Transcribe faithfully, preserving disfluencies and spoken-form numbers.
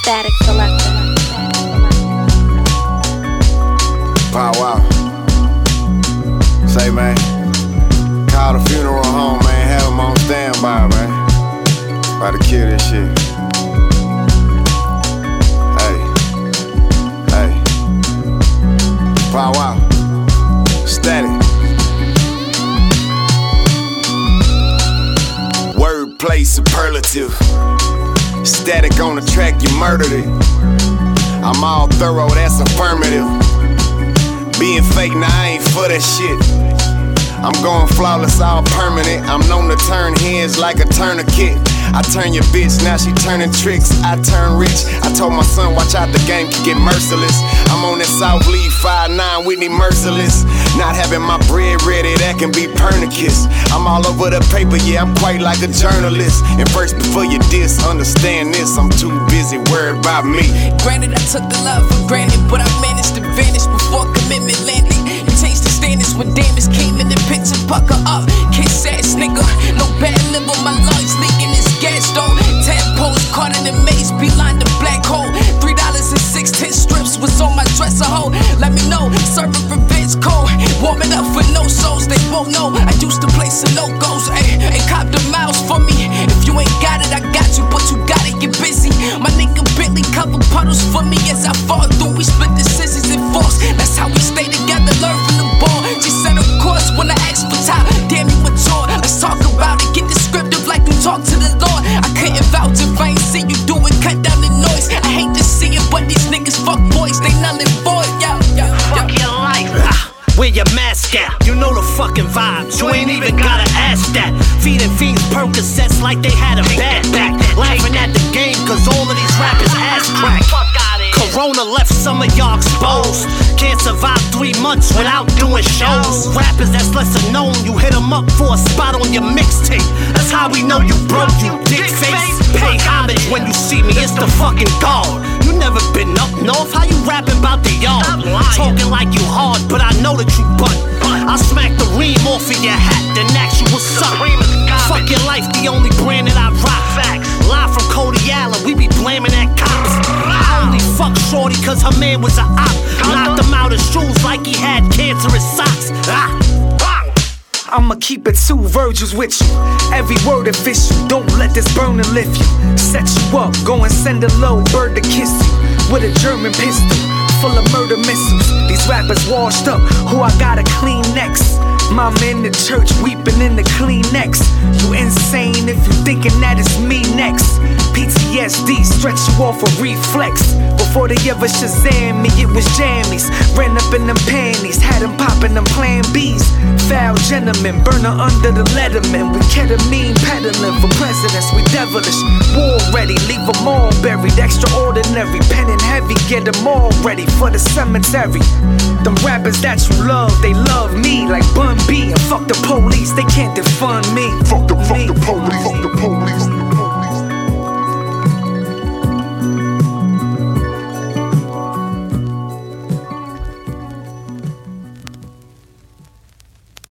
Static Selector. Pow wow. Say, man, call the funeral home, man. Have them on standby, man. About to kill this shit. Hey, hey. Pow wow. Static. Wordplay superlative. Static on the track, you murdered it. I'm all thorough, that's affirmative. Being fake, nah, I ain't for that shit. I'm going flawless, all permanent. I'm known to turn heads like a tourniquet. I turn your bitch, now she turning tricks. I turn rich. I told my son, watch out, the game can get merciless. I'm on that South Lead five nine Whitney Merciless. Not having my bread ready, that can be Pernicus. I'm all over the paper, yeah, I'm quite like a journalist. And first, before you diss, understand this, I'm too busy worried about me. Granted, I took the love for granted, but I managed to vanish before commitment landed. And changed the standards when damage came in the picture. Pucker up, kiss ass nigga. No bad liver, my lungs leaking this gas though. Tadpoles caught in the maze, beeline the black hole. Three dollars and six ten strips was on my dresser hole. Let me know, serving revenge cold. Warming up for no souls, they won't know. I used to play some no-goes, ayy, and cop the miles for me. If you ain't got it, I got you, but you gotta get busy. My nigga Bentley cover puddles for me as I fall through. We split the scissors and forks. That's how we stay together, learn from the ball. She said, of course, when I asked for time, damn you mature. Let's talk about it, get descriptive like you talk to the Lord. I couldn't vouch if I ain't see you do it, cut down the noise. I hate to see it, but these niggas fuck boys, they null and void. Yo, yo, fuck your life. Where your mask at? You know the fucking vibes. You ain't even gotta ask that. Feeding fiends Percocets like they had a bad back. Laughing at the game cause all of these rappers ass crack. Corona left some of y'all exposed. Can't survive three months without doing shows. Rappers that's lesser known, you hit them up for a spot on your mixtape. That's how we know you broke, you dick face. Pay homage when you see me, it's the fucking God. You never been up north, how you rapping about the yard? Talking like you hard, but I know that you butt. I'll smack the ream off of your hat, then ask you what's up. Fuck your life, the only brand that I rock. Live from Cody Allen, we be blaming that cops. I only fuck shorty cause her man was a op. Knocked him out of shoes like he had cancerous socks. Ah. I'ma keep it two Virgils with you. Every word official, don't let this burner lift you. Set you up, go and send a little bird to kiss you. With a German pistol, full of murder missiles. These rappers washed up, who I gotta clean next. Mama in the church, weeping in the Kleenex. You insane if you thinking that it's me next. P T S D, stretch you off a reflex. Before they ever Shazam me, it was jammies. Ran up in them panties, had them popping them plan B's. Foul gentlemen, burner under the letterman. We ketamine peddling for presidents, we devilish. War ready, leave them all buried. Extraordinary, pen and heavy, get them all ready for the cemetery. Them rappers that you love, they love me like Bun B. And fuck the police, they can't defund me. Fuck the, fuck the police, fuck the police.